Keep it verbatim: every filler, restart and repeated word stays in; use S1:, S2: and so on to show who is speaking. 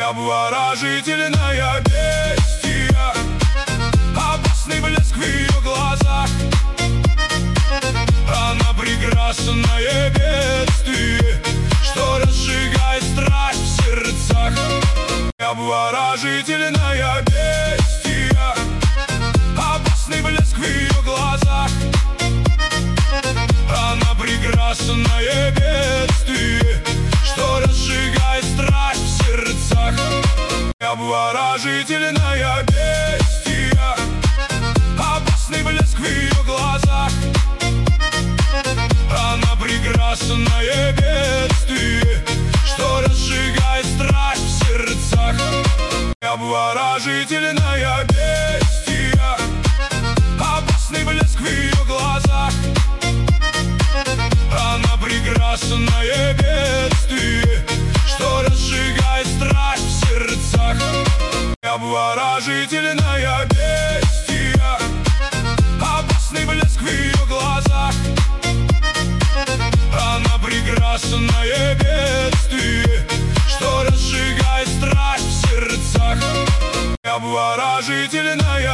S1: Обворожительная бестия, опасный блеск в ее глазах. Она прекрасное бедствие, что разжигает страсть в сердцах. Обворожительная бестия, опасный блеск в ее глазах. Она прекрасное бедствие, что разжигает страсть в сердцах. Обворожительная бестия, опасный блеск в ее глазах. Она прекрасное бедствие, что разжигает страсть в сердцах. Обворожительная бестия, опасный блеск в ее глазах. Она прекрасное бедствие, что разжигает страсть в сердцах. Обворожительная бестия, опасный блеск в ее глазах. Она прекрасное бедствие, что разжигает страсть в сердцах. Обворожительная